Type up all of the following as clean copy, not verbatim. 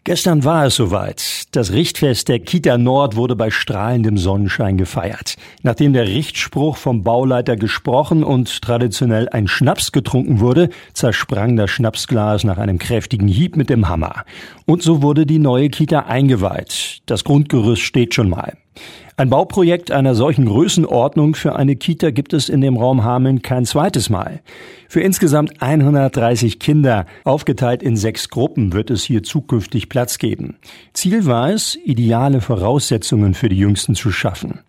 Gestern war es soweit. Das Richtfest der Kita Nord wurde bei strahlendem Sonnenschein gefeiert. Nachdem der Richtspruch vom Bauleiter gesprochen und traditionell ein Schnaps getrunken wurde, zersprang das Schnapsglas nach einem kräftigen Hieb mit dem Hammer. Und so wurde die neue Kita eingeweiht. Das Grundgerüst steht schon mal. Ein Bauprojekt einer solchen Größenordnung für eine Kita gibt es in dem Raum Hameln kein zweites Mal. Für insgesamt 130 Kinder, aufgeteilt in 6 Gruppen, wird es hier zukünftig Platz geben. Ziel war es, ideale Voraussetzungen für die Jüngsten zu schaffen.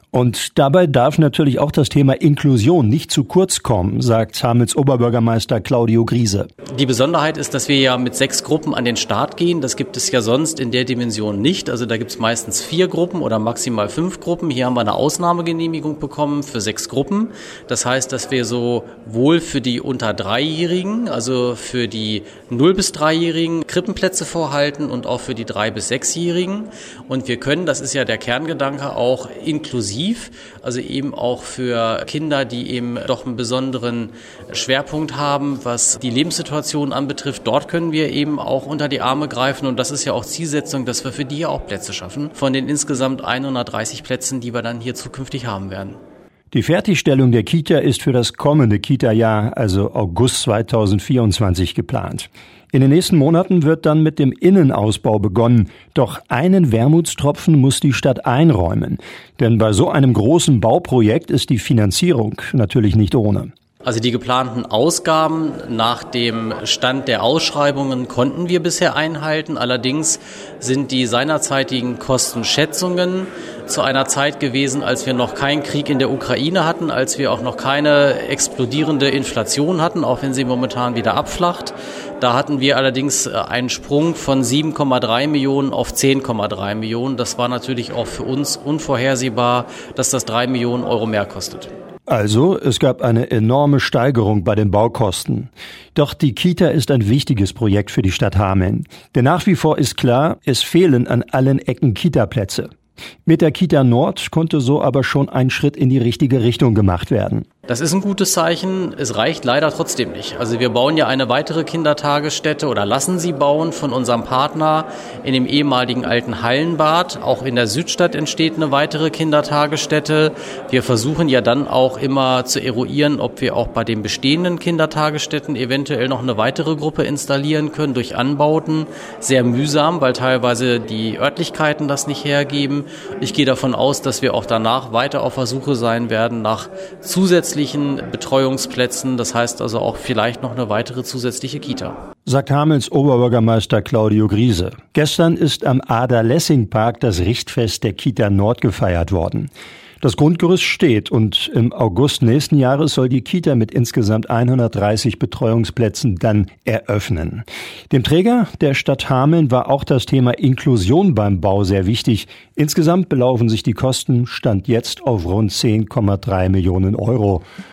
Und dabei darf natürlich auch das Thema Inklusion nicht zu kurz kommen, sagt Hamels Oberbürgermeister Claudio Griese. Die Besonderheit ist, dass wir ja mit 6 Gruppen an den Start gehen. Das gibt es ja sonst in der Dimension nicht. Also da gibt es meistens 4 Gruppen oder maximal 5 Gruppen. Hier haben wir eine Ausnahmegenehmigung bekommen für 6 Gruppen. Das heißt, dass wir sowohl für die unter 3-Jährigen, also für die 0- bis 3-Jährigen Krippenplätze vorhalten und auch für die 3- bis 6-Jährigen. Und wir können, das ist ja der Kerngedanke, auch inklusiv, also eben auch für Kinder, die eben doch einen besonderen Schwerpunkt haben, was die Lebenssituation anbetrifft. Dort können wir eben auch unter die Arme greifen und das ist ja auch Zielsetzung, dass wir für die ja auch Plätze schaffen, von den insgesamt 130 Plätzen, die wir dann hier zukünftig haben werden. Die Fertigstellung der Kita ist für das kommende Kita-Jahr, also August 2024, geplant. In den nächsten Monaten wird dann mit dem Innenausbau begonnen. Doch einen Wermutstropfen muss die Stadt einräumen. Denn bei so einem großen Bauprojekt ist die Finanzierung natürlich nicht ohne. Also die geplanten Ausgaben nach dem Stand der Ausschreibungen konnten wir bisher einhalten. Allerdings sind die seinerzeitigen Kostenschätzungen zu einer Zeit gewesen, als wir noch keinen Krieg in der Ukraine hatten, als wir auch noch keine explodierende Inflation hatten, auch wenn sie momentan wieder abflacht. Da hatten wir allerdings einen Sprung von 7,3 Millionen auf 10,3 Millionen. Das war natürlich auch für uns unvorhersehbar, dass das 3 Millionen Euro mehr kostet. Also, es gab eine enorme Steigerung bei den Baukosten. Doch die Kita ist ein wichtiges Projekt für die Stadt Hameln. Denn nach wie vor ist klar, es fehlen an allen Ecken Kita-Plätze. Mit der Kita Nord konnte so aber schon ein Schritt in die richtige Richtung gemacht werden. Das ist ein gutes Zeichen. Es reicht leider trotzdem nicht. Also wir bauen ja eine weitere Kindertagesstätte oder lassen sie bauen von unserem Partner in dem ehemaligen alten Hallenbad. Auch in der Südstadt entsteht eine weitere Kindertagesstätte. Wir versuchen ja dann auch immer zu eruieren, ob wir auch bei den bestehenden Kindertagesstätten eventuell noch eine weitere Gruppe installieren können durch Anbauten. Sehr mühsam, weil teilweise die Örtlichkeiten das nicht hergeben. Ich gehe davon aus, dass wir auch danach weiter auf der Suche sein werden nach zusätzlichen Betreuungsplätzen, das heißt also auch vielleicht noch eine weitere zusätzliche Kita. Sagt Hamels Oberbürgermeister Claudio Griese. Gestern ist am Ader-Lessing-Park das Richtfest der Kita Nord gefeiert worden. Das Grundgerüst steht und im August nächsten Jahres soll die Kita mit insgesamt 130 Betreuungsplätzen dann eröffnen. Dem Träger, der Stadt Hameln, war auch das Thema Inklusion beim Bau sehr wichtig. Insgesamt belaufen sich die Kosten Stand jetzt auf rund 10,3 Millionen Euro.